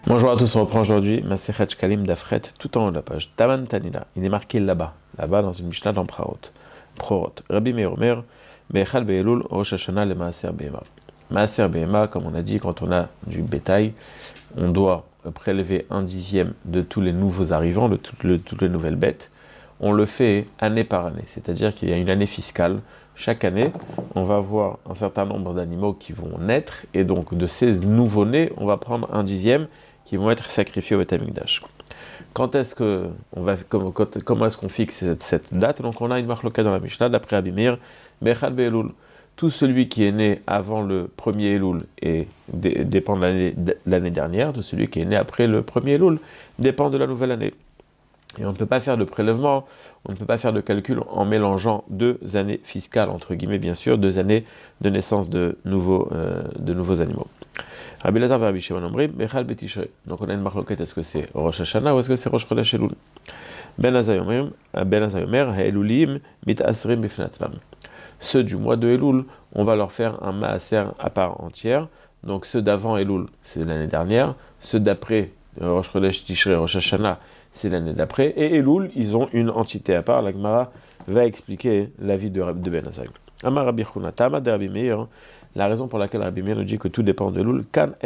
Bonjour à tous, on reprend aujourd'hui Masechet Shkalim d'Afret, tout en haut de la page. Taman Tanina, il est marqué là-bas dans une Mishnah dans Prorot. Rabbi Meir Omer, Be'echal Be'elul, Rosh Hashanah le Maaser Behema. Maaser Behema, comme on a dit, quand on a du bétail, on doit prélever 1/10 de tous les nouveaux arrivants, de toutes les nouvelles bêtes. On le fait année par année, c'est-à-dire qu'il y a une année fiscale. Chaque année, on va avoir un certain nombre d'animaux qui vont naître, et donc de ces nouveaux-nés, on va prendre 1/10 qui vont être sacrifiés au Beth Amikdash. Comment est-ce qu'on fixe cette date? Donc on a une marloka dans la Mishnah, d'après Rabbi Meir, Bechal Be'elul. Tout celui qui est né avant le premier Elul dépend de l'année dernière, de celui qui est né après le premier Elul dépend de la nouvelle année. Et on ne peut pas faire de prélèvement, on ne peut pas faire de calcul en mélangeant 2 années fiscales, entre guillemets bien sûr, 2 années de naissance de nouveaux animaux. Rabbi Elazar et Rabbi Shimon Omrim, Bechal Betishrei. Donc on a une marloquette, est-ce que c'est Rosh Hashanah ou est-ce que c'est Rosh Chodesh Elul? Ben Azai Omer, Ha'elulim mitasrim bifnei atzmam. Ceux du mois de Elul, on va leur faire un maaser à part entière. Donc ceux d'avant Elul, c'est l'année dernière. Ceux d'après, Rosh Chodesh Tishrei, Rosh Hashanah, c'est l'année d'après. Et Elul, ils ont une entité à part. La Gemara va expliquer l'avis de Ben Azai. Amar Rabbi Chuna, Tama de Rabbi Meir. La raison pour laquelle Rabbi Meir nous dit que tout dépend de Elul,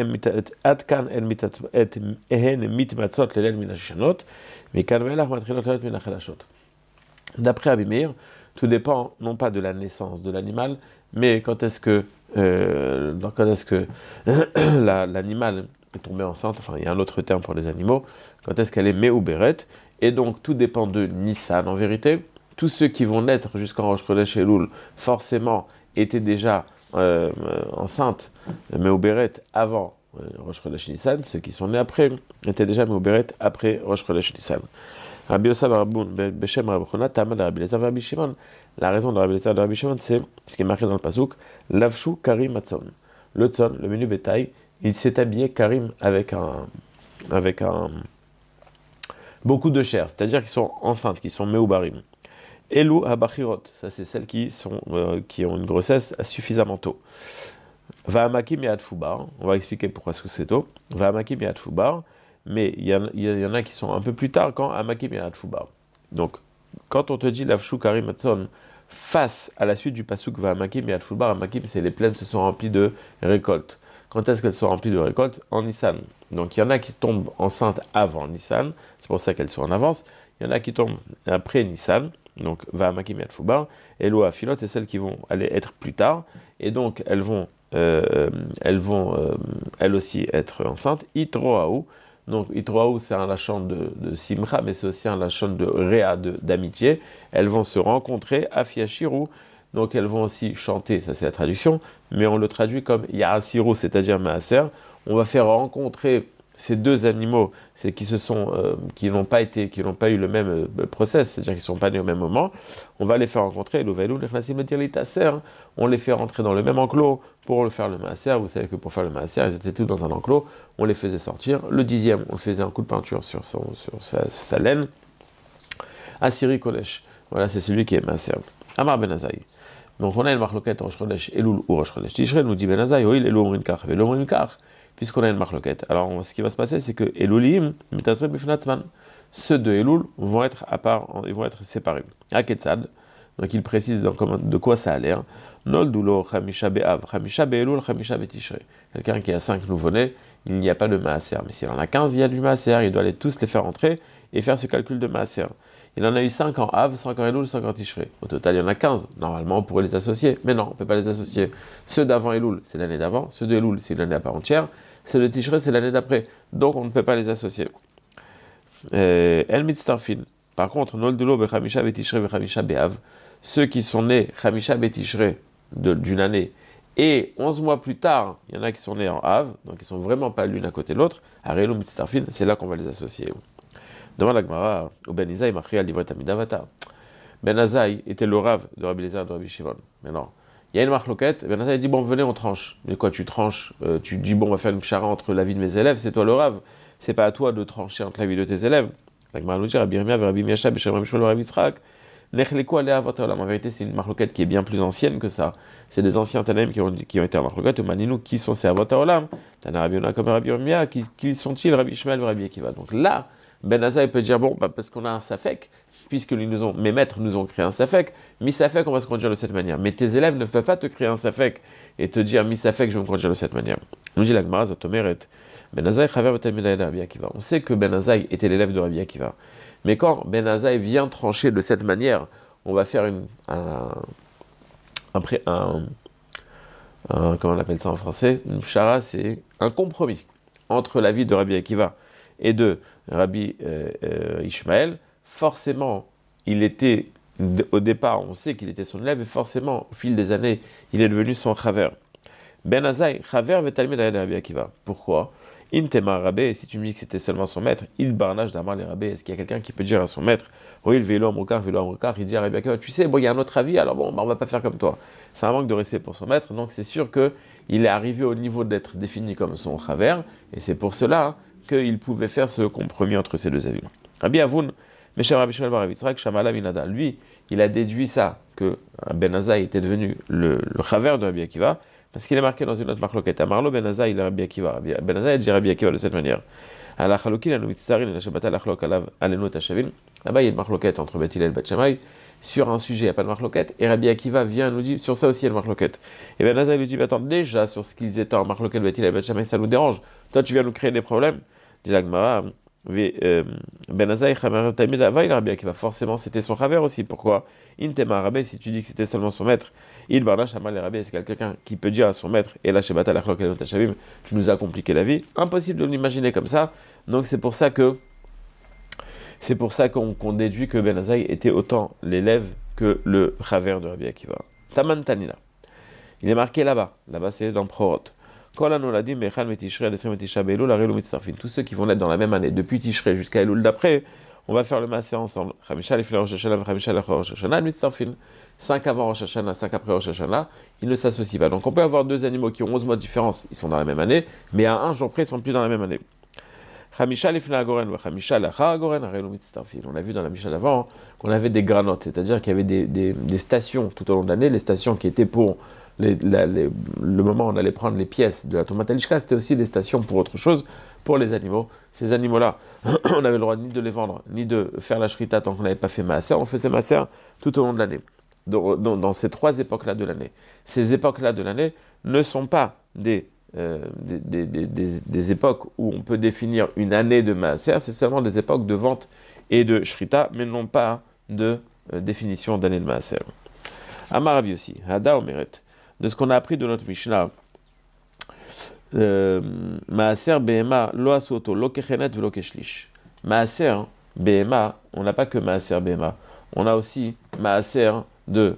d'après Rabbi Meir, tout dépend non pas de la naissance de l'animal, mais quand est-ce que l'animal est tombé enceinte, enfin il y a un autre terme pour les animaux, quand est-ce qu'elle est Me'uberet, et donc tout dépend de Nissan en vérité. Tous ceux qui vont naître jusqu'en Rosh Chodesh Elul, forcément, étaient déjà enceintes, Me'uberet, avant Rosh Chodesh Nissan. Ceux qui sont nés après étaient déjà Me'uberet après Rosh Chodesh Nissan. Rabbi Yosef Rabboun, Beshem Rabbi Chona, Tamad Rabbi Elazar Rabbi Shimon. La raison de Rabbi Elazar et Rabbi Shimon, c'est ce qui est marqué dans le pasuk, Lavshu Karim Matzon. Le tzon, le menu bétail, il s'est habillé Karim avec beaucoup de chair, c'est-à-dire qu'ils sont enceintes, qui sont Me'ubarim. Elou Habachirot, ça c'est celles qui ont une grossesse suffisamment tôt. Va'amakim et Adfoubar, on va expliquer pourquoi c'est tôt. Va'amakim et Adfoubar, mais il y en a qui sont un peu plus tard quand Amakim et Adfoubar. Donc, quand on te dit Lavshu Karim Matson, face à la suite du pasuk Va'amakim et Adfoubar, Amakim, c'est les plaines se sont remplies de récoltes. Quand est-ce qu'elles sont remplies de récoltes? En Nissan. Donc il y en a qui tombent enceintes avant Nissan, c'est pour ça qu'elles sont en avance. Il y en a qui tombent après Nissan, donc Va'amakim et Adfoubar. Et Loa Filot, c'est celles qui vont aller être plus tard, et donc elles vont elles aussi être enceintes. Itroaou, donc Itroaou c'est un lachon de Simcha, mais c'est aussi un lachon de Réa, d'amitié. Elles vont se rencontrer à Fiachiru. Donc elles vont aussi chanter, ça c'est la traduction, mais on le traduit comme Ya'asiru, c'est-à-dire Maaser. On va faire rencontrer ces deux animaux, qui n'ont pas eu le même process, c'est-à-dire qu'ils ne sont pas nés au même moment. On va les faire rencontrer, on les fait rentrer dans le même enclos pour faire le Maaser. Vous savez que pour faire le Maaser, ils étaient tous dans un enclos, on les faisait sortir. Le 10e, on faisait un coup de peinture sur sa laine. Asiri Kolesh, voilà, c'est celui qui est Maaser. Amar Ben Azai. Donc on a une marloquette Rosh Chodesh Elul ou Rosh Chodesh Tishrei, nous dit Ben Azai, Oil Elul Omrin Kach, Elul Omrin Kach, puisqu'on a une marloquette. Alors ce qui va se passer, c'est que Elulim, Mitasrem Bifnei Atzman, ceux de Elul vont être à part, ils vont être séparés. Aketzad, donc il précise de quoi ça a l'air. Noldulo Chamisha Be'av, Chamisha Be'elul, Chamisha Betishrei. Quelqu'un qui a 5 nouveau-nés, il n'y a pas de Maaser. Mais s'il en a 15, il y a du Maaser, il doit tous les faire entrer et faire ce calcul de Maaser. Il en a eu 5 en Av, 5 en Elul, 5 en Tishrei. Au total, il y en a 15. Normalement, on pourrait les associer. Mais non, on ne peut pas les associer. Ceux d'avant Elul, c'est l'année d'avant. Ceux de Elul, c'est l'année à part entière. Ceux de Tishrei, c'est l'année d'après. Donc, on ne peut pas les associer. El Mitztarfin. Par contre, Noldulo Bechamisha Betishrei Bechamisha Be'av. Ceux qui sont nés Chamisha Betishrei d'une année. Et 11 mois plus tard, il y en a qui sont nés en Av. Donc, ils ne sont vraiment pas l'une à côté de l'autre. Arelu Mitztarfin, c'est là qu'on va les associer. Demande la Gemara, ou Ben Azai m'a livret Amidavata. Ben Azai était le rave de Rabbi Elazar et de Rabbi Shimon. Mais non, il y a une marloquette. Ben Azai dit bon, venez, on tranche. Mais quoi, tu tranches? Tu dis bon, on va faire une pshara entre la vie de mes élèves. C'est toi le rave. C'est pas à toi de trancher entre la vie de tes élèves. La Gemara nous dit Rabbi Yirmiyah, Rabbi Miasha, Beshem Rabbi Shmuel, Rabbi Yitzhak. Nechleku alea avot haolam. En vérité, c'est une marloquette qui est bien plus ancienne que ça. C'est des anciens Tanaïm qui ont été en marloquette. Maninu, qui sont ces avot haolam? Tana Rabbi Yonah comme Rabbi Yirmiyah, qui sont-ils? Rabbi Ishmael et Rabbi Akiva. Donc là, Ben Azaï peut dire, bon, parce qu'on a un safek, puisque mes maîtres nous ont créé un safek, mi safek, on va se conduire de cette manière. Mais tes élèves ne peuvent pas te créer un safek et te dire, mi safek, je vais me conduire de cette manière. Nous dit la Gemara, Zotomeret, Ben Azaï chaver v'talmidei Rabbi Akiva. On sait que Ben Azaï était l'élève de Rabbi Akiva. Mais quand Ben Azaï vient trancher de cette manière, on va faire comment on appelle ça en français? Une pshara, c'est un compromis entre l'avis de Rabbi Akiva et de Rabbi Ishmael. Forcément, il était, au départ, on sait qu'il était son élève, et forcément, au fil des années, il est devenu son chaver. Ben Azaï, chaver v'talmid Rabbi Akiva. Pourquoi? Intema Rabé, si tu me dis que c'était seulement son maître, il barnage d'Amar les Rabé. Est-ce qu'il y a quelqu'un qui peut dire à son maître, oui, le vélo amrokar, il dit à Rabbi Akiva, tu sais, bon, il y a un autre avis, alors bon, on va pas faire comme toi. C'est un manque de respect pour son maître, donc c'est sûr qu'il est arrivé au niveau d'être défini comme son chaver, et c'est pour cela qu'il pouvait faire ce compromis entre ces deux avis. Rabbi Avoun, Meshem Rabbi Shmuel bar Yitzhak, Shamala Minada, lui, il a déduit ça, que Ben Azaï était devenu le chaver de Rabbi Akiva, parce qu'il est marqué dans une autre marloquette. Amarlo Ben Azaï, il est Rabbi Akiva. Ben Azaï dit Rabbi Akiva de cette manière. Là-bas, il y a une marloquette entre Beth Hillel et Beth Shammai. Sur un sujet, il n'y a pas de marloquette. Et Rabbi Akiva vient nous dire, sur ça aussi, il y a une marloquette. Et Ben Azaï lui dit, attends, déjà, sur ce qu'ils étaient en marloquette Beth Hillel et Beth Shammai, ça nous dérange. Toi, tu viens nous créer des problèmes. Dit la Gemara, Ben Azaï, Rabbi Akiva, forcément, c'était son chaver aussi. Pourquoi? Intema Rabbi, si tu dis que c'était seulement son maître, il barna shamal Rabbi, est-ce qu'il y a quelqu'un qui peut dire à son maître, et là, Shebata lachlok elot hashavim, tu nous as compliqué la vie? Impossible de l'imaginer comme ça. Donc c'est pour ça qu'on déduit que Ben Azaï était autant l'élève que le chaver de Rabbi Akiva. Taman Tanina. Il est marqué là-bas. Là-bas, c'est dans Prorot. Tous ceux qui vont naître dans la même année, depuis Tishrei jusqu'à Elul d'après, on va faire le maaseh ensemble. 5 avant Rosh Hashanah, 5 après Rosh Hashanah, ils ne s'associent pas. Donc on peut avoir deux animaux qui ont 11 mois de différence, ils sont dans la même année, mais à un jour près, ils ne sont plus dans la même année. On a vu dans la Mishnah d'avant qu'on avait des granotes, c'est-à-dire qu'il y avait des stations tout au long de l'année, les stations qui étaient pour le moment où on allait prendre les pièces de la tomate alishka, c'était aussi des stations pour autre chose, pour les animaux. Ces animaux-là, on n'avait le droit ni de les vendre, ni de faire la shrita tant qu'on n'avait pas fait maaser, on faisait maaser tout au long de l'année. Dans ces trois époques-là de l'année. Ces époques-là de l'année ne sont pas des époques où on peut définir une année de maaser, c'est seulement des époques de vente et de shrita, mais non pas de définition d'année de maaser. Amar Rabbi aussi, Hada Omeret, de ce qu'on a appris de notre Mishnah, maaser behema lo asuoto lo kechenet velo keshlish. Maaser behema, on n'a pas que maaser behema, on a aussi maaser de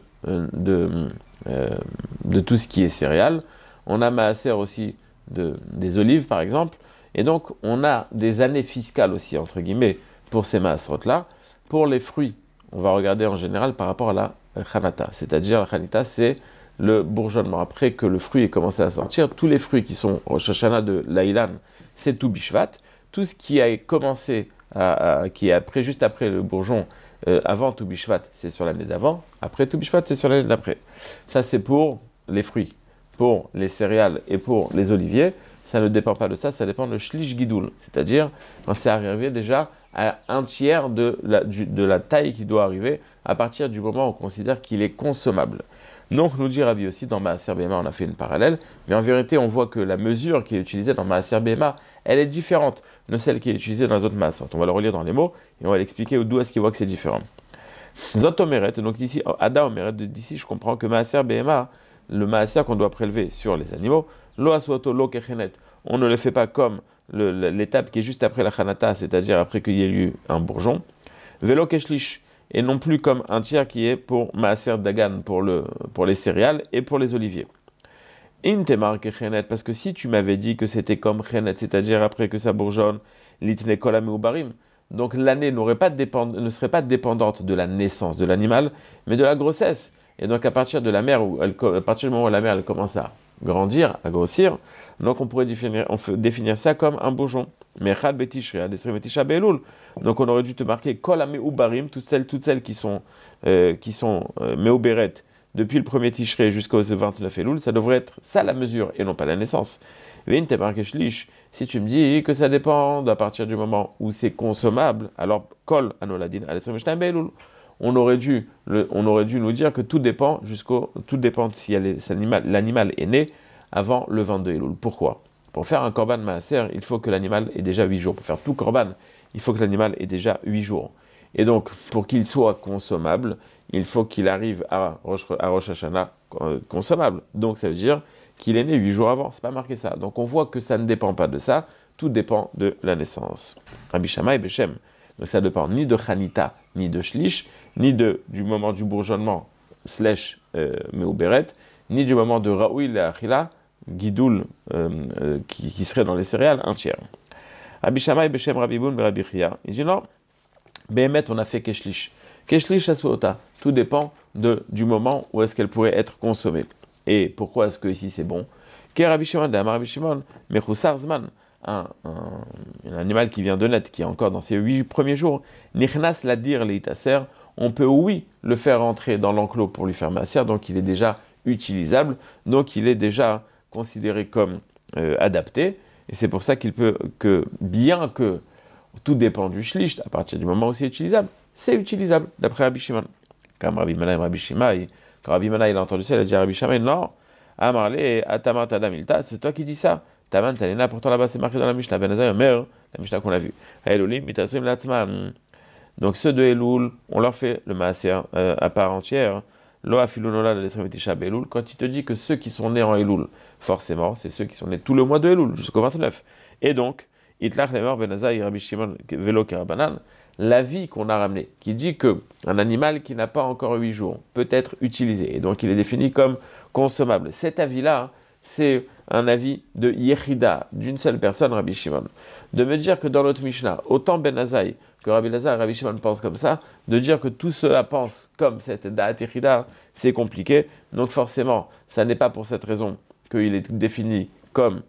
tout ce qui est céréales. On a maaser aussi des olives, par exemple. Et donc, on a des années fiscales aussi, entre guillemets, pour ces maaserot-là. Pour les fruits, on va regarder en général par rapport à la chanata. C'est-à-dire, la chanita, c'est le bourgeonnement. Après que le fruit ait commencé à sortir, tous les fruits qui sont au Shoshana de l'Aïlan, c'est tout Bishvat. Tout ce qui a commencé, qui est juste après le bourgeon, avant tout Bishvat, c'est sur l'année d'avant. Après tout Bishvat, c'est sur l'année d'après. Ça, c'est pour les fruits. Pour les céréales et pour les oliviers, ça ne dépend pas de ça, ça dépend de Shlish Gidoul. C'est-à-dire, quand c'est arrivé déjà à un tiers de la taille qui doit arriver à partir du moment où on considère qu'il est consommable. Donc, nous dit Rabbi aussi, dans Maaser Behema, on a fait une parallèle, mais en vérité, on voit que la mesure qui est utilisée dans Maaser Behema, elle est différente de celle qui est utilisée dans les autres Maaser. On va le relire dans les mots, et on va l'expliquer d'où est-ce qu'il voit que c'est différent. Zot Omeret, donc ici, Ada Omeret, d'ici, je comprends que Maaser Behema, le Maaser qu'on doit prélever sur les animaux, Lo Aswato Lo Kechenet, on ne le fait pas comme l'étape qui est juste après la Chanata, c'est-à-dire après qu'il y ait eu un bourgeon, Velo Keshlish, et non plus comme un tiers qui est pour Maaser Dagan, pour les céréales et pour les oliviers. Intemar Kechenet, parce que si tu m'avais dit que c'était comme Chenet, c'est-à-dire après que ça bourgeonne, Litne Kolam ou Barim, donc l'année ne serait pas dépendante de la naissance de l'animal, mais de la grossesse. Et donc à partir de la mère, à partir du moment où la mère elle commence à grandir, à grossir, Donc on pourrait définir ça comme un bourgeon. Mechal betishre, adesrim betisha be'elul. Donc on aurait dû te marquer kol ameubarim, toutes celles qui sont meuberet depuis le premier Tishrei jusqu'au 29 Elul, ça devrait être ça la mesure et non pas la naissance. Vein te marqué shlish. Si tu me dis que ça dépend à partir du moment où c'est consommable, alors kol anoladin adesrim betisha be'elul. On aurait dû nous dire que tout dépend si l'animal est né avant le 22 Elul. Pourquoi? Pour faire un korban maaser, il faut que l'animal ait déjà 8 jours. Pour faire tout korban, il faut que l'animal ait déjà 8 jours. Et donc, pour qu'il soit consommable, il faut qu'il arrive à Rosh Hashanah consommable. Donc, ça veut dire qu'il est né 8 jours avant. C'est pas marqué ça. Donc, on voit que ça ne dépend pas de ça. Tout dépend de la naissance. Rabbi Shammai Beshem. Donc, ça ne dépend ni de Chanita, ni de Shlish, ni du moment du bourgeonnement, Meuberet, ni du moment de Raoui le Achila, Gidoul, qui serait dans les céréales, un tiers. Rabbi Shammai Beshem Rabbi Boun Rabbi Chia. Il dit non, Behemet, on a fait Keshlish. Keshlish Asuota. Tout dépend du moment où est-ce qu'elle pourrait être consommée. Et pourquoi est-ce que ici c'est bon? Ke Rabbi Shimon, Rabbi Shimon, Mechusar Zman, un animal qui vient de naître, qui est encore dans ses 8 premiers jours, Nichnas Ladir Leitaser, on peut oui le faire rentrer dans l'enclos pour lui faire maaser, donc il est déjà utilisable, donc il est déjà considéré comme adapté, et c'est pour ça qu'il peut que, bien que tout dépend du shlish, à partir du moment où c'est utilisable, d'après Rabbi Shimon. Comme Rabbi Mana et Rabbi Shimai, quand Rabbi Mana il a entendu ça, il a dit à Rabbi Shimai, non, Amarle, Atamat Adamilta, c'est toi qui dis ça. Taman Talena, pourtant là-bas c'est marqué dans la Mishnah, Ben Azai Omer, la Mishnah qu'on a vue. Elulim, Mitasrim Latzman. Donc ceux de Elul, on leur fait le maaser à part entière. Lo afilunola la lesremitisha Elul. Quand il te dit que ceux qui sont nés en Elul, forcément, c'est ceux qui sont nés tout le mois de Elul, jusqu'au 29. Et donc, Itlach Lemer Ben Azai Rabbi Shimon Velo Karabanan, l'avis qu'on a ramené, qui dit que un animal qui n'a pas encore 8 jours peut être utilisé, et donc il est défini comme consommable. Cet avis-là, c'est un avis de Yechida, d'une seule personne, Rabbi Shimon. De me dire que dans notre Mishnah, autant Ben Azai que Rabbi Lazar et Rabbi Shimon pensent comme ça, de dire que tout cela pense comme cette Da'at Yechida, c'est compliqué. Donc forcément, ça n'est pas pour cette raison qu'il est défini comme,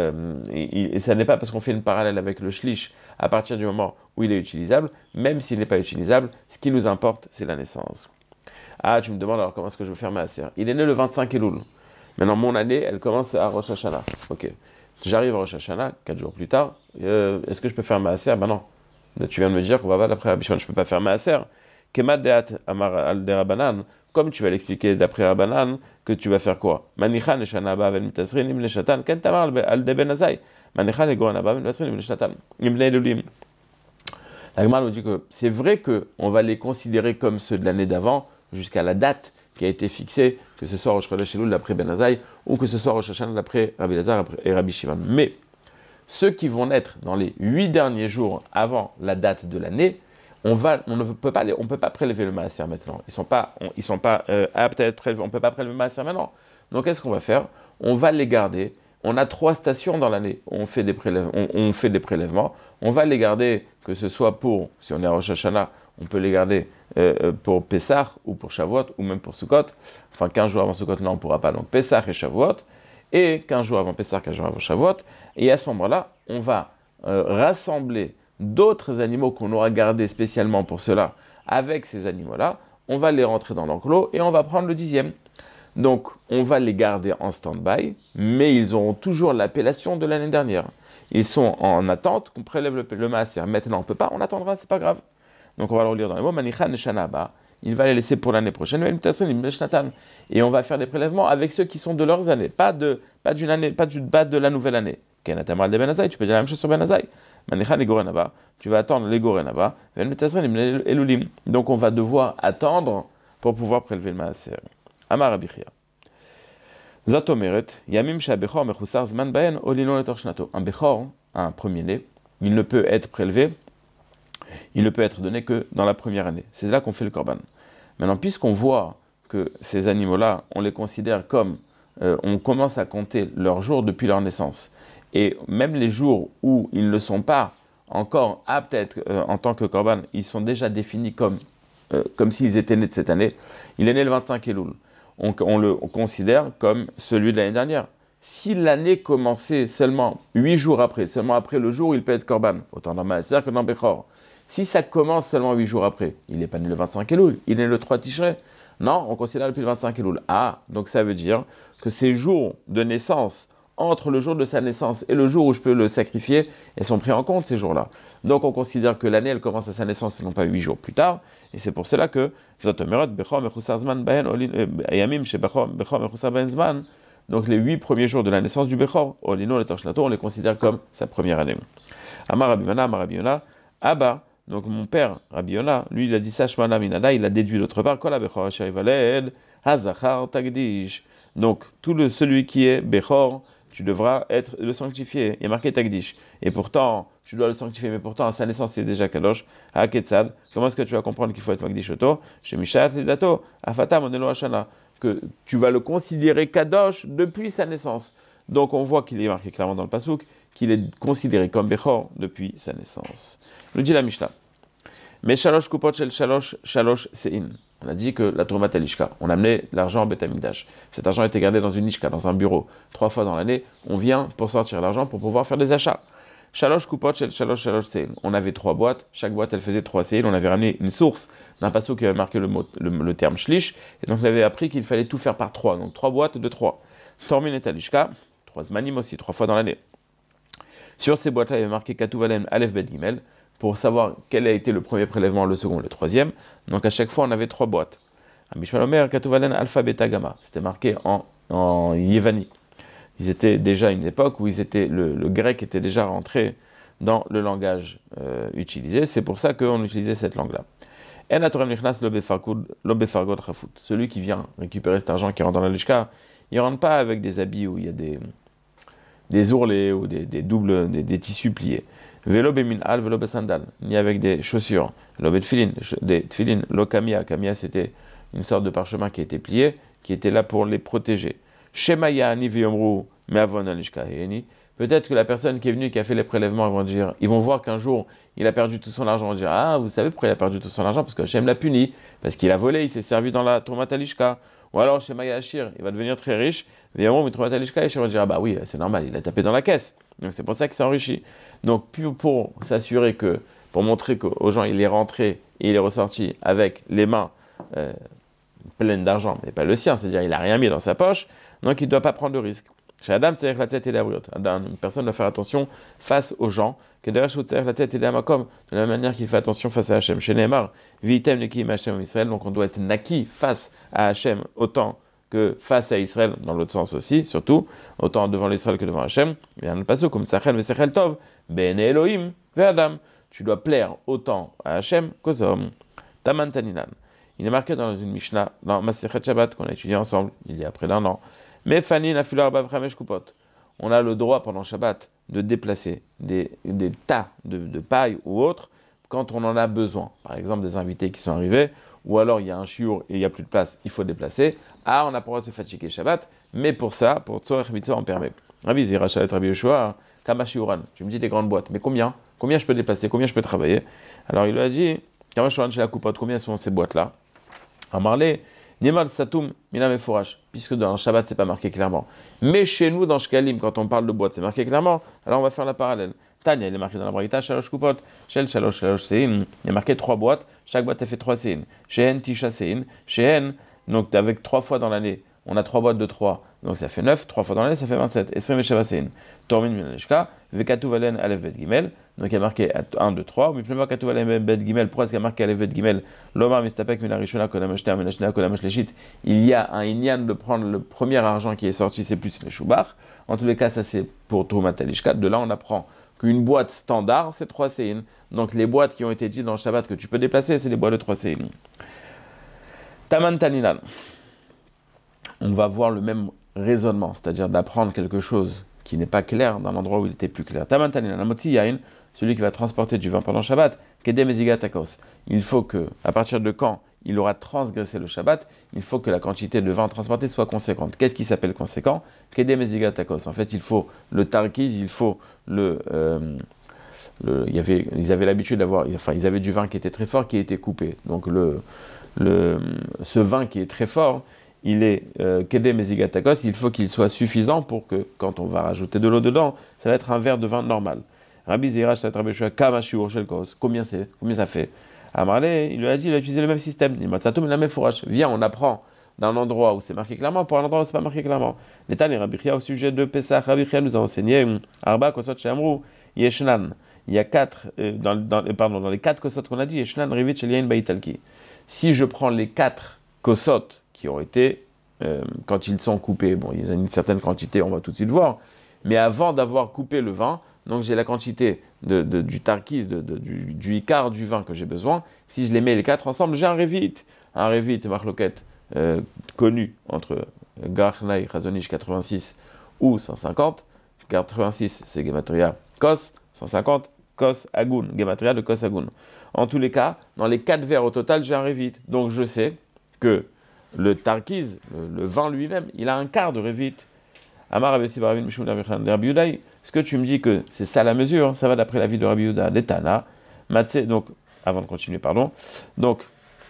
et ça n'est pas parce qu'on fait une parallèle avec le shlish à partir du moment où il est utilisable, même s'il n'est pas utilisable, ce qui nous importe, c'est la naissance. Ah, tu me demandes alors comment est-ce que je veux faire ma maaser. Il est né le 25 Elul. Maintenant, mon année, elle commence à Rosh Hashanah. Ok. J'arrive à Rosh Hashanah, 4 jours plus tard. Est-ce que je peux faire ma maaser? Ben non. Tu viens de me dire qu'on va pas d'après Rabbi Shimon, je ne peux pas faire ma maaser. Kemat deat amar al de Rabbanan. Comme tu vas l'expliquer d'après Rabbanan, que tu vas faire quoi? Manichan eshana ba ven mitasrin im neshatan. Ken tamar al de Ben Azai. Manichan egoana ba ven mitasrin im neshatan. Im nelulim. La Gemara nous dit que c'est vrai qu'on va les considérer comme ceux de l'année d'avant, jusqu'à la date qui a été fixée, que ce soit Rosh Chodesh Elul d'après Ben Azai, ou que ce soit Rosh Hashanah d'après Rabbi Lazar et Rabbi Shimon. Mais ceux qui vont naître dans les 8 derniers jours avant la date de l'année, on ne peut pas prélever le maaser maintenant. Ils sont pas aptes à être prélevés. On ne peut pas prélever le maaser maintenant. Donc qu'est-ce qu'on va faire? On va les garder. On a 3 stations dans l'année. On fait des prélèvements. On va les garder, que ce soit pour, si on est à Rosh Hashanah, on peut les garder pour Pessah ou pour Shavuot ou même pour Sukkot. Enfin, 15 jours avant Sukkot, là, on ne pourra pas. Donc Pessah et Shavuot. Et 15 jours avant Pessah, 15 jours avant Shavuot. Et à ce moment-là, on va rassembler d'autres animaux qu'on aura gardés spécialement pour cela avec ces animaux-là. On va les rentrer dans l'enclos et on va prendre le 10e. Donc, on va les garder en stand-by, mais ils auront toujours l'appellation de l'année dernière. Ils sont en attente qu'on prélève le maaser. Maintenant, on ne peut pas, on attendra, c'est pas grave. Donc, on va le relire dans les mots. Manichan Shanaba, il va les laisser pour l'année prochaine. Et on va faire des prélèvements avec ceux qui sont de leurs années, pas de la nouvelle année. Tu peux dire la même chose sur Ben Azai. Manichan et Gorenaba, tu vas attendre les Gorenaba. Donc, on va devoir attendre pour pouvoir prélever le maaser. Amar Rabbi Chia. Zat omeret, yamim she'abechor mechusar zman bahen olino letor shnato. Un bechor, un premier-né, il ne peut être prélevé, il ne peut être donné que dans la première année. C'est là qu'on fait le korban. Maintenant, puisqu'on voit que ces animaux-là, on les considère comme, on commence à compter leurs jours depuis leur naissance, et même les jours où ils ne sont pas encore aptes à être en tant que korban, ils sont déjà définis comme s'ils étaient nés de cette année. Il est né le 25 Elul. On le considère comme celui de l'année dernière. si l'année commençait seulement 8 jours après, seulement après le jour où il peut être Korban, autant dans Maaser que dans Bechor, si ça commence seulement 8 jours après, il n'est pas né le 25 Elul, il est né le 3 Tishrei. Non, on considère depuis le 25 Elul. Ah, donc ça veut dire que ces jours de naissance, entre le jour de sa naissance et le jour où je peux le sacrifier, elles sont pris en compte ces jours-là. Donc on considère que l'année, elle commence à sa naissance et non pas 8 jours plus tard. Et c'est pour cela que donc les 8 premiers jours de la naissance du Bechor, on les considère comme sa première année. Amar Rabbi Yona, Abba, donc mon père, Rabbi Yona, lui il a dit ça, Shmana Minada, il a déduit d'autre part, Kol Bechor Asher Yivaled, Hazachar Tagdish. Donc celui qui est Bechor, tu devras le sanctifier. Il y a marqué Tagdish. Et pourtant, tu dois le sanctifier, mais pourtant, à sa naissance, il est déjà Kadosh. À Ketzad, comment est-ce que tu vas comprendre qu'il faut être Magdish Oto? Chez Mishat Lidato, Afata Monelo Hashana. Que tu vas le considérer Kadosh depuis sa naissance. Donc, on voit qu'il est marqué clairement dans le Pasuk qu'il est considéré comme Bechor depuis sa naissance. Nous dit la Mishnah. Mais Shalosh Kupot Shel Shalosh Sein. On a dit que la Troumat Lishka, on amenait l'argent en Beth Amikdash. Cet argent était gardé dans une Lishka, dans un bureau. 3 fois dans l'année, on vient pour sortir l'argent pour pouvoir faire des achats. Shalosh Kupot Shel Shalosh Sein. On avait 3 boîtes, chaque boîte elle faisait 3 Sein. On avait ramené une source d'un passeau qui avait marqué le terme Shlish. Et donc on avait appris qu'il fallait tout faire par 3. Donc 3 boîtes de 3. Stormin et Lishka, 3 Zmanim aussi, 3 fois dans l'année. Sur ces boîtes-là, il y avait marqué Katuvalen Aleph Bet Gimel, pour savoir quel a été le premier prélèvement, le second, le troisième. Donc à chaque fois, on avait 3 boîtes. Mishmalomer, Katuvalen Alpha Beta Gamma. C'était marqué en Yévani. Ils étaient déjà à une époque où le grec était déjà rentré dans le langage utilisé. C'est pour ça qu'on utilisait cette langue-là. Celui qui vient récupérer cet argent qui rentre dans la lishka, il ne rentre pas avec des habits où il y a des ourlets ou des tissus pliés. Vélo beminal, vélo besandal, ni avec des chaussures. Vélo betfilin, des tfilin, lo kamia. Kamia, c'était une sorte de parchemin qui était plié, qui était là pour les protéger. Shemaya ani veyomru, me avon alishka heni. Peut-être que la personne qui est venue, qui a fait les prélèvements, ils vont voir qu'un jour, il a perdu tout son argent. Ils vont dire, ah, vous savez pourquoi il a perdu tout son argent? Parce que Hachem l'a puni, parce qu'il a volé, il s'est servi dans la Troumat Lishka. Ou alors, Shemaya Ashir, il va devenir très riche. Veyomru, mais Troumat Lishka, et Hachem va dire, ah bah oui, c'est normal, il a tapé dans la caisse. Donc c'est pour ça qu'il s'est enrichi. Donc pour s'assurer pour montrer qu'aux gens, il est rentré et il est ressorti avec les mains pleines d'argent, mais pas le sien, c'est-à-dire il n'a rien mis dans sa poche, donc il ne doit pas prendre de risque. Chez Adam, c'est-à-dire la tête et la briote. Une personne doit faire attention face aux gens, que derrière la tête et la makom, de la même manière qu'il fait attention face à Hachem. Chez Neymar, Vitem Nekim Hachem Israël, donc on doit être naki face à Hachem autant que face à Israël, dans l'autre sens aussi, surtout, autant devant l'Israël que devant Hachem. Il y a un passage comme Tzachel Vesechel Tov, Ben Elohim, Adam. Tu dois plaire autant à Hachem qu'aux hommes. Taman Taninan. Il est marqué dans une Mishnah, dans Masechet Shabbat, qu'on a étudié ensemble il y a près d'1 an. Mais Fanin Afilar Bavramesh Kupot. On a le droit pendant Shabbat de déplacer des tas de paille ou autres quand on en a besoin. Par exemple, des invités qui sont arrivés, ou alors il y a un chiour et il n'y a plus de place, il faut déplacer. Ah, on n'a pas le droit de se fatiguer Shabbat, mais pour ça, pour Tzorech Mitzvah, on permet. Rabbi Zira Shalet Rabbi Yoshua, Kama Shiuran, tu me dis des grandes boîtes, mais combien je peux déplacer, combien je peux travailler? Alors il lui a dit, Kama Shiuran chez la coupote, combien sont ces boîtes-là? Amarle, Niemal Satum, Minam et Fourash, puisque dans le Shabbat, c'est pas marqué clairement. Mais chez nous, dans Shkalim, quand on parle de boîte, c'est marqué clairement, alors on va faire la parallèle. Tanya, il est marqué dans la Braïta, Shalosh Kupot, Shel Shalosh Sein, il est marqué 3 boîtes, chaque boîte a fait 3 Sein. Shehen Tisha Sein, Shehen, donc avec 3 fois dans l'année, on a 3 boîtes de 3, donc ça fait 9, 3 fois dans l'année, ça fait 27. Esrim Sheva Sein, Tormin Minalishka, Vekatu Valen Aleph Bet Gimel, donc il y a marqué 1, 2, 3, mais plus Katu Valen Bet Gimel, pourquoi est-ce qu'il y a marqué Aleph Bet Gimel, Lomar Mistapek Minarishona Konamashter Minashna Konamashléchit, il y a un inyan de prendre le premier argent qui est sorti, c'est plus les choubars. En tous les cas, ça c'est pour Troumat Lishka. De là, on apprend qu'une boîte standard, c'est 3 séines. Donc les boîtes qui ont été dites dans le Shabbat que tu peux déplacer, c'est les boîtes de 3 séines. Taman Taninan. On va voir le même raisonnement, c'est-à-dire d'apprendre quelque chose qui n'est pas clair dans l'endroit où il était plus clair. Taman Taninan, Amotzi Yain, celui qui va transporter du vin pendant Shabbat, Kedem Mezigat Takos. Il faut que, à partir de quand il aura transgressé le Shabbat, il faut que la quantité de vin transporté soit conséquente. Qu'est-ce qui s'appelle conséquent? Kedem Mezigat Takos. En fait, il faut le tarkiz, il faut ils avaient l'habitude d'avoir, ils avaient du vin qui était très fort, qui était coupé. Donc ce vin qui est très fort, il est Kedé Mezigatakos, il faut qu'il soit suffisant pour que, quand on va rajouter de l'eau dedans, ça va être un verre de vin normal. Rabbi Zirash, combien ça fait? Amarle, il lui a dit, il a utilisé le même système. Il m'a dit, la même fourrage. Viens, on apprend d'un endroit où c'est marqué clairement pour un endroit où c'est pas marqué clairement. L'état et Rabbi Chia au sujet de Pesach, Rabbi Chia nous a enseigné Arba Kosot Shamru Yeshnan. Il y a dans les 4 kosot qu'on a dit, Yeshnan Rivit Sheliain Baitalki. Si je prends les 4 kosot qui ont été, quand ils sont coupés, bon, ils ont une certaine quantité, on va tout de suite voir, mais avant d'avoir coupé le vin, donc j'ai la quantité du tarkis, du icard du vin que j'ai besoin. Si je les mets les 4 ensemble, j'ai un revit. Un revit, marloquette, connu entre Garchnai, Chazonish 86 ou 150. 86, c'est Gematria Kos, 150, Kos Agun, Gematria de Kos Agun. En tous les cas, dans les 4 verres au total, j'ai un revit. Donc je sais que le tarkis, le vin lui-même, il a un quart de revit. Amar Avesi Baravin Mishum Rabbi Yudaï. Est-ce que tu me dis que c'est ça la mesure? Ça va d'après l'avis de Rabbi Yuda, l'Etana, Matzé, donc, avant de continuer, pardon. Donc,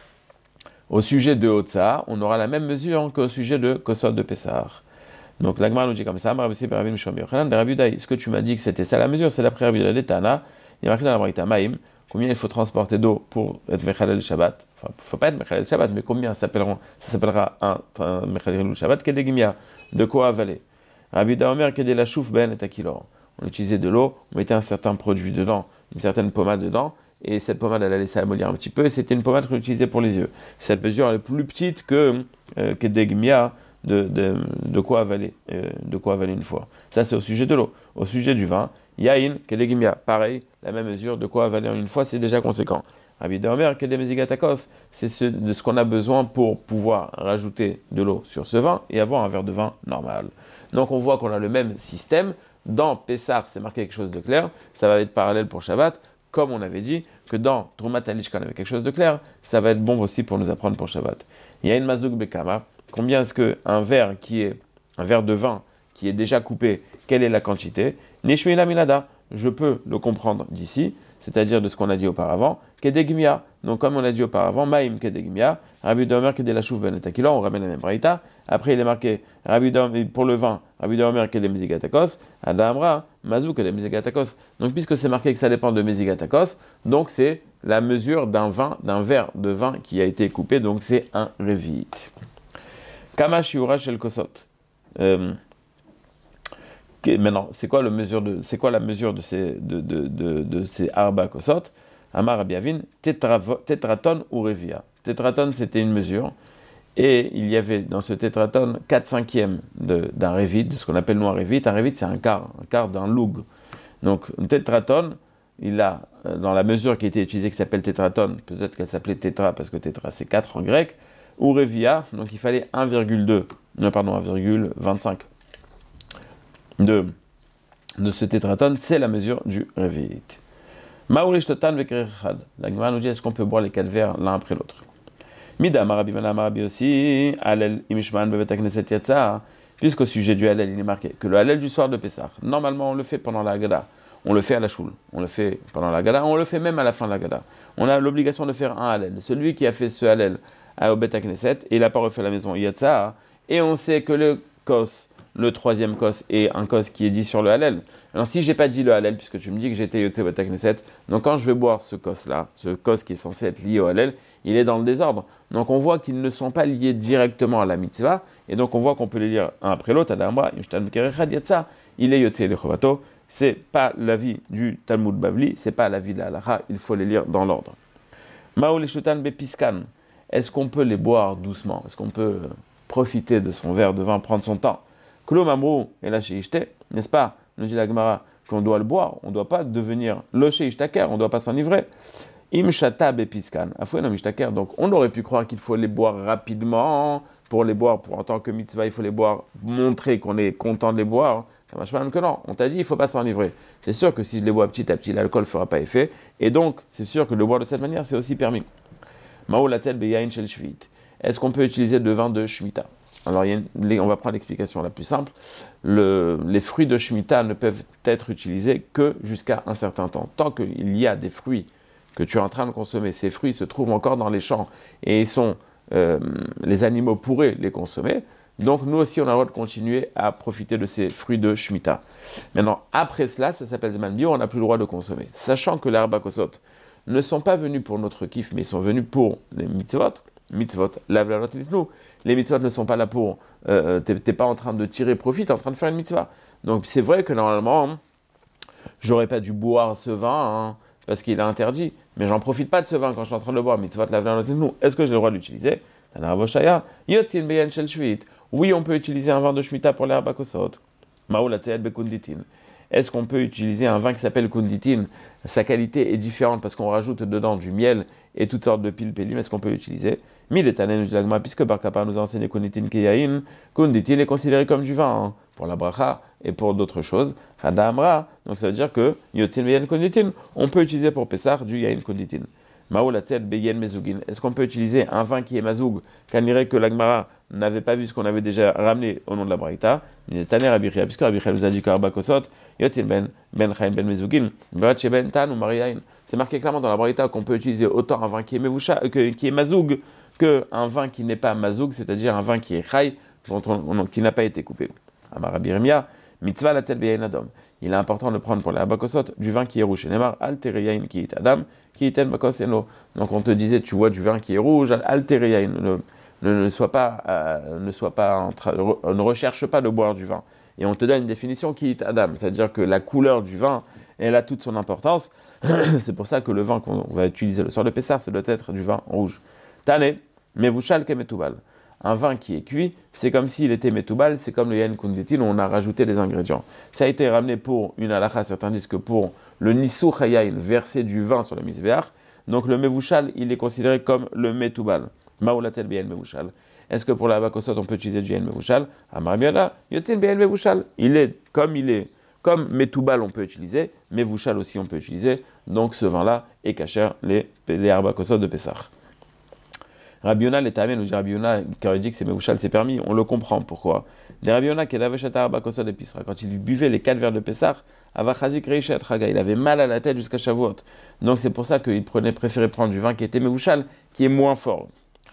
au sujet de Otsa, on aura la même mesure qu'au sujet de Kosot de Pessah. Donc, l'Agmar nous dit comme ça, Amar Avesi Baravin Mishum Rabbi Yudaï. Est-ce que tu m'as dit que c'était ça la mesure? C'est d'après Rabbi Yuda, l'Etana. Il y a marqué dans la Braïta Maïm, combien il faut transporter d'eau pour être Mechalel Shabbat? Enfin, il ne faut pas être Mechalel Shabbat, mais combien ça s'appellera un Mechalel Shabbat? Kedegimia, de quoi avaler? Rabbi Yuda Omer, Kedé la chouf ben et akilor. On utilisait de l'eau, on mettait un certain produit dedans, une certaine pommade dedans, et cette pommade, elle a laissé amollir un petit peu, et c'était une pommade qu'on utilisait pour les yeux. Cette mesure, elle est plus petite que Kedegimia, de quoi avaler une fois. Ça, c'est au sujet de l'eau. Au sujet du vin, Yain, Kedegimia, pareil, la même mesure, de quoi avaler en une fois, c'est déjà conséquent. Rabbi Omer, Kedemezigatakos, c'est de ce qu'on a besoin pour pouvoir rajouter de l'eau sur ce vin et avoir un verre de vin normal. Donc on voit qu'on a le même système. Dans Pessah, c'est marqué quelque chose de clair, ça va être parallèle pour Shabbat, comme on avait dit que dans Trumat Alish, quand on avait quelque chose de clair, ça va être bon aussi pour nous apprendre pour Shabbat. Il y a une mazouk bekama, combien est-ce qu'un verre un verre de vin qui est déjà coupé, quelle est la quantité? Nishmila milada, je peux le comprendre d'ici, c'est-à-dire de ce qu'on a dit auparavant, Kedegmia. Donc, comme on a dit auparavant, Maïm Kedegmia, Rabbi Domer Kedelachouf Ben Etakila, on ramène la même braïta. Après, il est marqué, pour le vin, Rabbi Domer Kedemizigatakos, Adamra, Mazou Kedemizigatakos. Donc, puisque c'est marqué que ça dépend de Mezigatakos, donc c'est la mesure d'un verre de vin qui a été coupé, donc c'est un revit. Kama Shiura Shel Kosot. Maintenant, c'est quoi la mesure de ces arba kosot? Amar Abiavin, tétraton ou revia. Tétraton, c'était une mesure, et il y avait dans ce tétraton 4/5 d'un revit, de ce qu'on appelle nous un revit. Un revit, c'est un quart d'un loug. Donc, un tétraton, il a, dans la mesure qui a été utilisée, qui s'appelle tétraton, peut-être qu'elle s'appelait tétra, parce que tétra, c'est 4 en grec, ou revia, donc il fallait 1,25 de ce tétraton, c'est la mesure du revit. Maoulish totan vekerechad. La Gemara nous dit, est-ce qu'on peut boire les 4 verres l'un après l'autre? Mida marabi marabi aussi, alel imishman bevet knesset yatsa, puisqu'au sujet du halel, il est marqué que le halel du soir de Pessah, normalement on le fait pendant la Haggadah, on le fait à la choule, on le fait pendant la Haggadah, on le fait même à la fin de la Haggadah. On a l'obligation de faire un halel. Celui qui a fait ce halel au Bet Knesset, et il n'a pas refait la maison yatsa, et on sait que le troisième kos est un kos qui est dit sur le halel. Alors si j'ai pas dit le halel, puisque tu me dis que j'étais yotze Bet Knesset, donc quand je vais boire ce kos-là, ce kos qui est censé être lié au halel, il est dans le désordre. Donc on voit qu'ils ne sont pas liés directement à la mitzvah, et donc on voit qu'on peut les lire un après l'autre. Adamra, il est yotze de chovato. C'est pas l'avis du Talmud Bavli, c'est pas l'avis de la halacha, il faut les lire dans l'ordre. Maou leshutan bepiskan. Est-ce qu'on peut les boire doucement? Est-ce qu'on peut profiter de son verre de vin, prendre son temps? Klo mamrou et la sheishte, n'est-ce pas? Nous dit la Gemara qu'on doit le boire, on ne doit pas devenir lo sheishtaker, on ne doit pas s'enivrer. Im shata bepiskan, afouenam ishtaker. Donc on aurait pu croire qu'il faut les boire rapidement, pour en tant que mitzvah, il faut les boire, montrer qu'on est content de les boire. Que non, on t'a dit il ne faut pas s'enivrer. C'est sûr que si je les bois petit à petit, l'alcool ne fera pas effet, et donc c'est sûr que le boire de cette manière, c'est aussi permis. Est-ce qu'on peut utiliser de vin de Shemitah? Alors, on va prendre l'explication la plus simple. Les fruits de Shemitah ne peuvent être utilisés que jusqu'à un certain temps. Tant qu'il y a des fruits que tu es en train de consommer, ces fruits se trouvent encore dans les champs et ils sont les animaux pourraient les consommer. Donc nous aussi, on a le droit de continuer à profiter de ces fruits de Shemitah. Maintenant, après cela, ça s'appelle Zman Bio, on n'a plus le droit de consommer. Sachant que les Arba Kosot ne sont pas venus pour notre kiff, mais ils sont venus pour les mitzvot, les mitzvot ne sont pas là pour, t'es pas en train de tirer profit, t'es en train de faire une mitzvah. Donc c'est vrai que normalement, j'aurais pas dû boire ce vin, parce qu'il est interdit, mais j'en profite pas de ce vin quand je suis en train de le boire, mitzvot lavlanotinu, est-ce que j'ai le droit de l'utiliser? Oui, on peut utiliser un vin de Shemitah pour l'herbe à kosot. Est-ce qu'on peut utiliser un vin qui s'appelle kunditin? Sa qualité est différente parce qu'on rajoute dedans du miel et toutes sortes de pilpelim. Est-ce qu'on peut l'utiliser? Puisque Barkapa nous a enseigné kunditin keyain, kunditin est considéré comme du vin pour la bracha et pour d'autres choses. Hada amra, donc ça veut dire que yotzin beyan kunditin, on peut utiliser pour Pessah du yain kunditin. Est-ce qu'on peut utiliser un vin qui est mazoug, qu'on dirait que l'Agmara n'avait pas vu ce qu'on avait déjà ramené au nom de la Braïta? Puisque Rabbi Chia nous a dit qu'Arba Kosot, Yotzin ben Chaim ben Mezugin, ben Tan ou Mariain. C'est marqué clairement dans la Braïta qu'on peut utiliser autant un vin qui est mazoug qu'un vin qui n'est pas mazoug, c'est-à-dire un vin qui est Chai, qui n'a pas été coupé. Amar Rabbi Yirmiyah, mitzvah la tzel beyain adam. Il est important de prendre pour les abakosot du vin qui est rouge. Neymar, altereyain qui est adam, qui est bakos eno. Donc on te disait, tu vois du vin qui est rouge, altereyain. Ne recherche pas de boire du vin. Et on te donne une définition qui est adam, c'est-à-dire que la couleur du vin, elle a toute son importance. C'est pour ça que le vin qu'on va utiliser le soir de Pessah, ça doit être du vin rouge. Tane, mevushal kemetubal. Un vin qui est cuit, c'est comme s'il était metoubal, c'est comme le yain kunditin où on a rajouté les ingrédients. Ça a été ramené pour une halakha, certains disent que pour le nisou chayain, verser du vin sur le misbéach, donc le mevushal, il est considéré comme le metoubal. Maoulatel bien mevushal. Est-ce que pour la bakosot, on peut utiliser du yain mevushal? Amar Biana, yotin bien mevushal. Il est comme metoubal, on peut utiliser, mevushal aussi, on peut utiliser. Donc ce vin-là est kasher les arbakosot de Pessah. Rabbi Yonah, les Tamé, nous dit Rabbi Yonah, quand il dit que c'est Mevouchal, c'est permis, on le comprend. Pourquoi? Des Rabbi Yonah, quand il buvait les 4 verres de Pessah, il avait mal à la tête jusqu'à Shavuot. Donc c'est pour ça qu'il préférait prendre du vin qui était Mevouchal, qui est moins fort.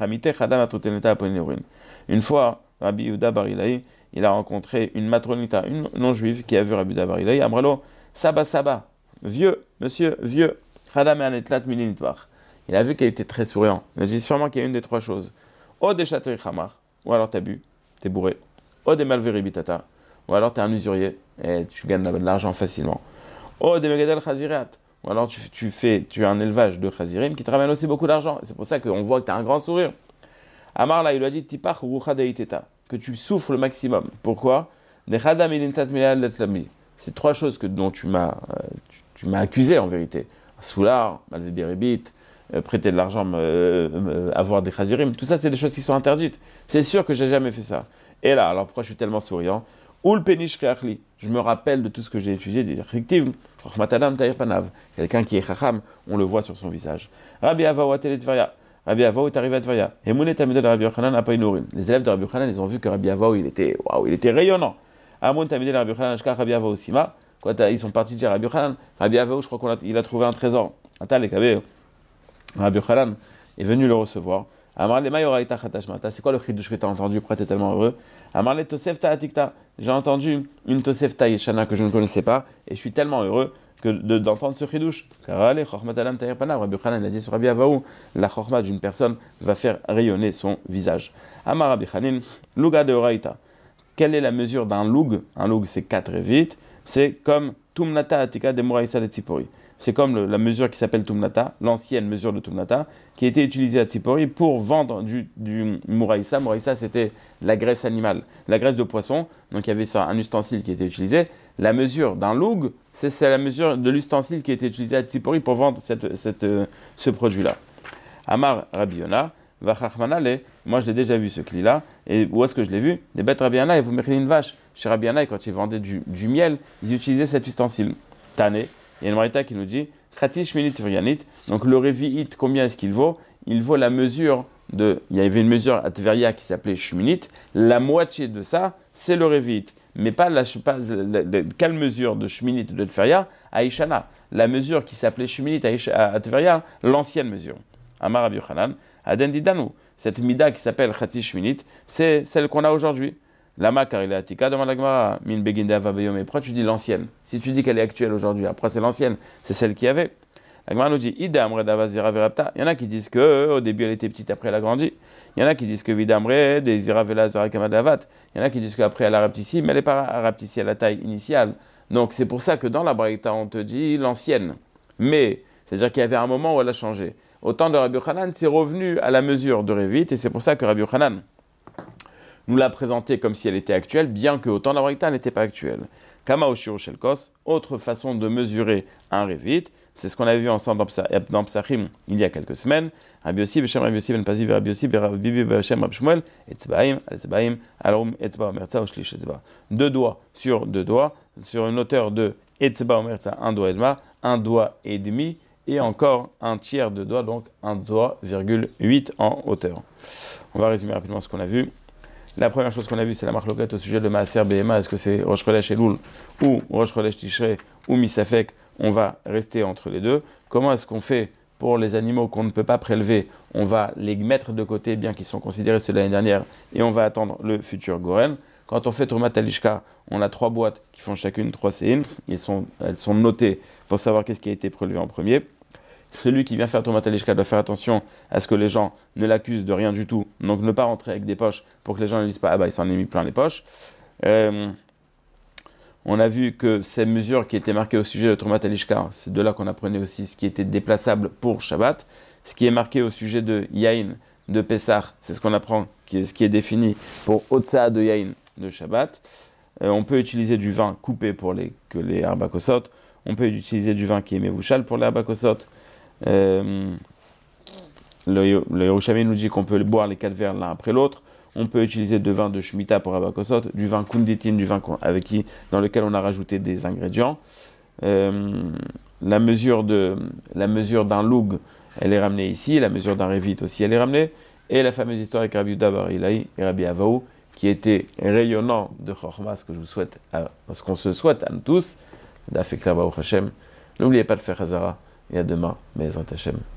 Une fois, Rabbi Yehuda Bar Ilaï, il a rencontré une matronita, une non-juive, qui a vu Rabbi Yehuda Bar Ilaï, Amralo, Saba, vieux, monsieur, vieux, Chadam et Anetlat Mininitvar. Il a vu qu'elle était très souriant. Il a dit sûrement qu'il y a une des 3 choses. O des chatri khamar, ou alors t'as bu, t'es bourré. O des malveri bitata, ou alors t'es un usurier et tu gagnes de l'argent facilement. O des megadel chazirat, ou alors tu as un élevage de chazirim qui te ramène aussi beaucoup d'argent. C'est pour ça qu'on voit que t'as un grand sourire. Amar là, il lui a dit tipach rucha deiteta, que tu souffres le maximum. Pourquoi? Des chadam ilintat milal letlami. C'est 3 choses dont tu m'as accusé en vérité. Soulard, malveberibit, prêter de l'argent, avoir des chazirim, tout ça c'est des choses qui sont interdites. C'est sûr que j'ai jamais fait ça. Et là, alors pourquoi je suis tellement souriant? Ul penish kreachli, je me rappelle de tout ce que j'ai étudié, des directives. Quelqu'un qui est chacham, on le voit sur son visage. Rabbi Avaou ateletvaria. Rabbi Avaou est arrivé à Tvaria. Emunet amidel de Rabbi Yochanan apainurin. Les élèves de Rabbi Yochanan, ils ont vu que Rabbi Avaou, il était rayonnant. Amun tamidel de Rabbi Yochanan, ashka Rabbi Avaou sima. Ils sont partis dire à Rabbi Yochanan. Rabbi Avaou, je crois qu'il a trouvé un trésor. Atal et Rabbi Yochanan est venu le recevoir. C'est quoi le chidouche que tu as entendu? Pourquoi tu es tellement heureux? J'ai entendu une tosefta yeshana que je ne connaissais pas et je suis tellement heureux d'entendre ce chidouche. Rabbi Yochanan a dit sur Rabbi Avaou, la chorma d'une personne va faire rayonner son visage. Amar Rabbi Chanin, luga de oraita. Quelle est la mesure d'un loug? Un loug c'est 4 vite. C'est comme tumnata atika de moraïsa de tzipori. C'est comme la mesure qui s'appelle Tumnata, l'ancienne mesure de Tumnata, qui a été utilisée à Tzipori pour vendre du Mouraïsa. Mouraïsa, c'était la graisse animale, la graisse de poisson. Donc il y avait ça, un ustensile qui était utilisé. La mesure d'un loug, c'est la mesure de l'ustensile qui a été utilisé à Tzipori pour vendre ce produit-là. Amar Rabbi Yonah, Vachachmanale, moi je l'ai déjà vu ce cli-là. Et où est-ce que je l'ai vu? Des bêtes Rabbi Yonah et vous mettez une vache. Chez Rabbi Yonah, quand ils vendaient du miel, ils utilisaient cet ustensile. Tane. Il y a une marita qui nous dit Khati Shminit Tveryanit. Donc le Revi'it, combien est-ce qu'il vaut? Il vaut la mesure de. Il y avait une mesure à Tveria qui s'appelait Shminit. La moitié de ça, c'est le Revi'it. Mais pas quelle mesure de Shminit de Tveria à Ishana. La mesure qui s'appelait Shminit à Tveria, l'ancienne mesure. Amar Rabbi Yochanan, Aden Didanu. cette mida qui s'appelle Chatzi Shminit, c'est celle qu'on a aujourd'hui. Lama, car il est Atika, demande la Gemara, Min Begin Dava Beyom. Pourquoi tu dis l'ancienne? Si tu dis qu'elle est actuelle aujourd'hui, après c'est l'ancienne, c'est celle qu'il y avait. La Gemara nous dit, Ida Amre Dava Zira Verapta. Il y en a qui disent que au début elle était petite, après elle a grandi. Il y en a qui disent que Vida Amre, des Zira Vela Zira Kamadavat. Il y en a qui disent qu'après elle a rapetissé, mais elle n'est pas rapetissée à la taille initiale. Donc c'est pour ça que dans la Braïta, on te dit l'ancienne. Mais, c'est-à-dire qu'il y avait un moment où elle a changé. Au temps de Rabbi Yochanan, c'est revenu à la mesure de Révit, et c'est pour ça que Rabbi Yochanan nous l'a présentée comme si elle était actuelle, bien qu'au temps de la Braïta, elle n'était pas actuelle. Kama Oshiro Shelkos, autre façon de mesurer un Révit, c'est ce qu'on a vu ensemble dans Psachim il y a quelques semaines. Rabbi Yossi, Beshem Rabbi Yossi, Ben Pazi, Rabbi Yossi, Bibi, Beshem Rabbi Shmuel, Etzbaim, Etzbaim, Aloum, Etzba, Omerza, Oshlish, Etzba. Deux doigts, sur une hauteur de Etzba, Omerza, un doigt et demi, un doigt et demi, et encore un tiers de doigt, donc un doigt, 8 en hauteur. On va résumer rapidement ce qu'on a vu. La première chose qu'on a vue, c'est la marloquette au sujet de Maaser Behema. Est-ce que c'est Rosh Chodesh Elul ou Rosh Chodesh Tishrei ou Misafek? On va rester entre les deux. Comment est-ce qu'on fait pour les animaux qu'on ne peut pas prélever? On va les mettre de côté, bien qu'ils sont considérés ceux de l'année dernière, et on va attendre le futur Goren. Quand on fait Trumat Talishka, on a 3 boîtes qui font chacune 3 séines. Elles sont notées pour savoir qu'est-ce qui a été prélevé en premier. Celui qui vient faire Trumat Talishka doit faire attention à ce que les gens ne l'accusent de rien du tout, donc ne pas rentrer avec des poches pour que les gens ne disent pas « Ah bah il s'en est mis plein les poches ». On a vu que ces mesures qui étaient marquées au sujet de Trumat Talishka, c'est de là qu'on apprenait aussi ce qui était déplaçable pour Shabbat. Ce qui est marqué au sujet de Yain, de Pessah, c'est ce qu'on apprend, ce qui est défini pour Otsa de Yain de Shabbat. On peut utiliser du vin coupé pour les Arbakosot. On peut utiliser du vin qui est Mevouchal pour les Arbakosot. Le Yerushalmi nous dit qu'on peut boire les 4 verres l'un après l'autre. On peut utiliser de vin de Shemitah pour Abakosot, du vin Kunditin, du vin dans lequel on a rajouté des ingrédients. La mesure d'un loug, elle est ramenée ici. La mesure d'un révit aussi, elle est ramenée. Et la fameuse histoire avec Rabbi Yehuda bar Ilaï et Rabbi Avaou, qui était rayonnant de Chorma, ce qu'on se souhaite à nous tous, d'Afekla Baruch Hashem. N'oubliez pas de faire Hazara. Et à demain, Be'ezrat Hashem.